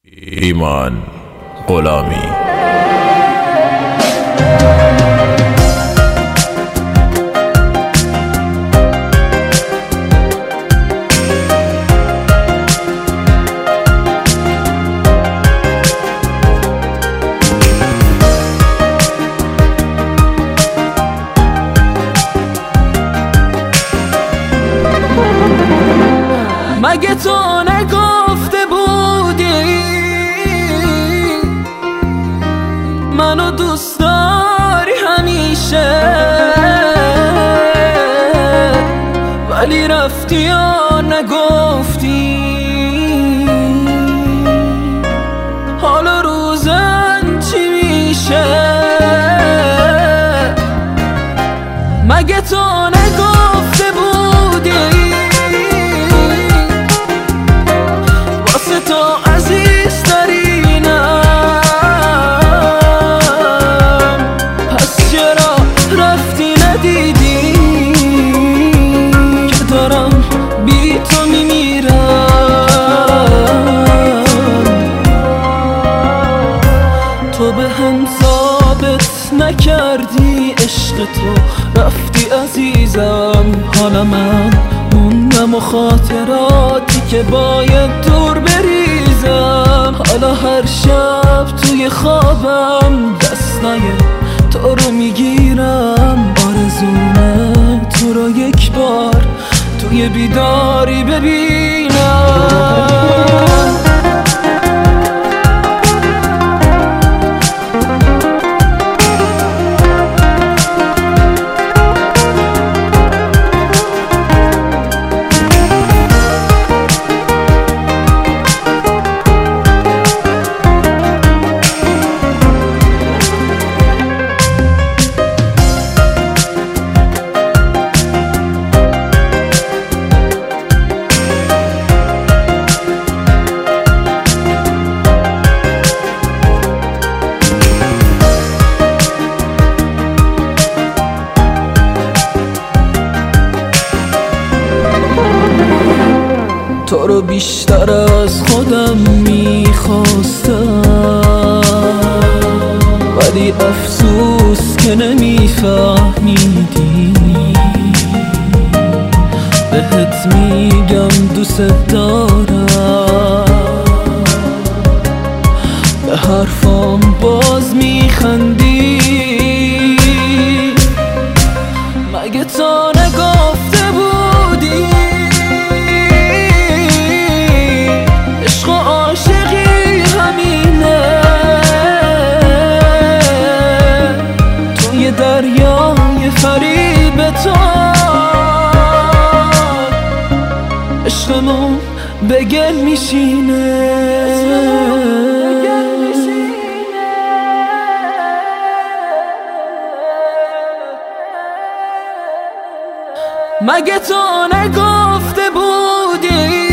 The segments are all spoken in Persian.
ایمان غلامی. مگه تو نگفته بودی منو دوست داری همیشه، ولی رفتی یا نگفتی حالا روزن چی میشه؟ مگه تو نگفته بودی تو به هم ثابت نکردی عشق تو، رفتی عزیزم. حالا من موندم و خاطراتی که باید دور بریزم. حالا هر شب توی خوابم دستای تو رو میگیرم. آرزومه تو رو یک بار توی بیداری ببینم. تو رو بیشتر از خودم میخواستم، ولی افسوس که نمیفهمیدی. بهت میگم دوست دارم، به حرفام باز میخندی. مگه تو نگفته بودی دریای فریب تو عشقمون به گل میشینه؟ مگه تو نگفته بودی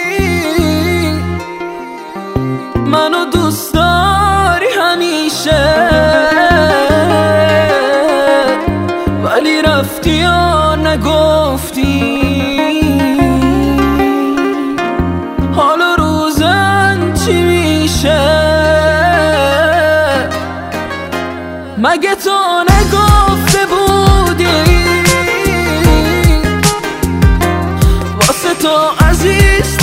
منو دوست داری همیشه، ولی رفتی یا نگفتی حالا روزن چی میشه؟ مگه تو نگفته بودی واسه تو عزیز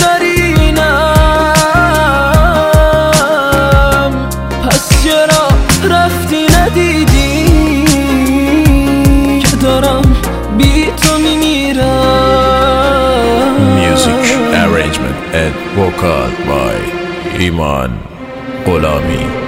ترینم؟ پس چرا رفتی ندیدی دارم بی تو میمیرم؟ Music arrangement and vocal by ایمان غلامی.